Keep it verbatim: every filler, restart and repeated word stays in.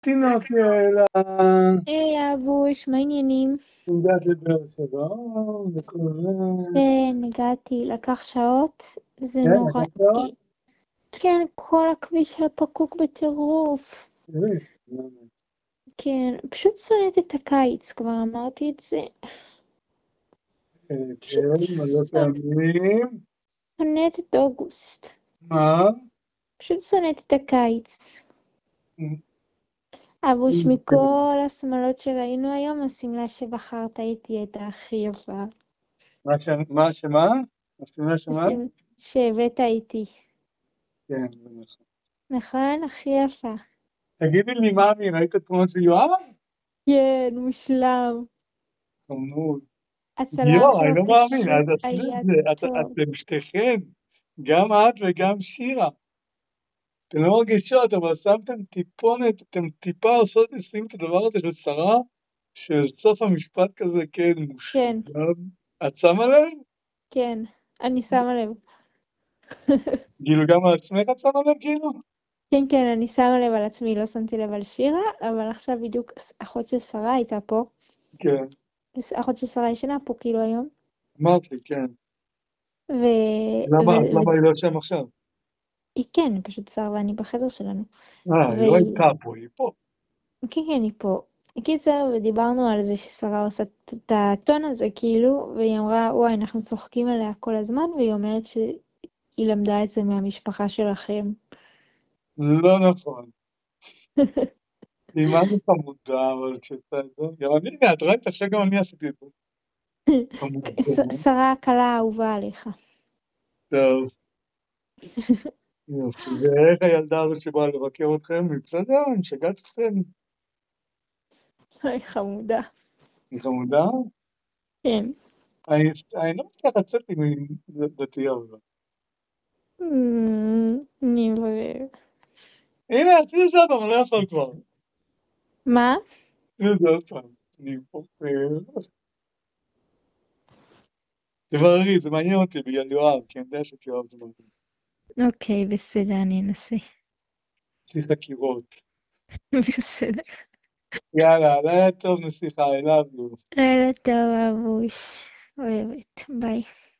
תינוק יאללה, היי אבוש, מה העניינים? הגעת לבאר שבע, וכולי. כן, הגעתי, לקח שעות, זה כן, נוראי. לקחת עוד? כן, כל הכביש היה פקוק בטירוף. תראי, כן, פשוט שונאת את הקיץ, כבר אמרתי את זה. פשוט כן, מלא פעמים. שונאת את אוגוסט. מה? פשוט שונאת את הקיץ. אבוש, מכל השמלות שראינו היום, השמלה שבחרת איתי הייתה הכי יפה. מה ש... מה שמה? השמלה שמה? השמלה שהבאת איתי. כן, זה נכון. נכון? הכי יפה. תגידי לי, מאמי, ראית תמונות של יואב? כן, מושלם. חמוד. הצלם יואו, אני שלו לא מאמין, אז פשוט עשו היה את זה, את- טוב. אתם שתיכן, גם את וגם שירה. אתן לא מרגישות, אבל שמתם טיפונת, אתם טיפה עושות לשים את הדבר הזה של שרה, של סוף המשפט כזה, כן, כן, מושלם. את שמה לב? כן, אני שמה לב. כאילו גם על עצמך את שמה לב, כאילו? כן, כן, אני שמה לב על עצמי, לא שמתי לב על שירה, אבל עכשיו בדיוק אחות של שרה הייתה פה. כן, אחות של שרה ישנה פה כאילו היום. אמרת לי, כן. ו... למה, אז ו... למה היא לא שם עכשיו? היא כן, היא פשוט שרה ואני בחדר שלנו. אה, היא לא והיא... הייתה פה, היא פה. כן, כן, היא פה. קיצר, ודיברנו על זה ששרה עושה את הטון הזה, כאילו, והיא אמרה, וואי, אנחנו צוחקים עליה כל הזמן, והיא אומרת שהיא למדה את זה מהמשפחה שלכם. לא נכון. היא מה זה חמודה, אבל כשאתה... גם אני, הנה, את ראית, עכשיו גם אני עשיתי את זה. חמודה. שרה הקלה האהובה עליך. טוב, יופי. ואיך הילדה הזאת שבאה לבקר אתכם? היא בסדר? היא משגעת אתכם? היי חמודה. היא חמודה? כן. אני אני לא מצליח לצאת עם דתייה. אבל. אני אברר. הנה, עשיתי זה עוד פעם, אני לא יכול כבר. מה? הנה זה עוד פעם. אני פופר. תבררי, זה מעניין אותי בגלל יואב, כי אני יודע שאת יואב זה מעניין. אוקיי, בסדר, אני אנסה. צריך חקירות. בסדר. יאללה, לילה טוב נסיכה, I love you. לילה טוב, אבוש. אוהבת. ביי.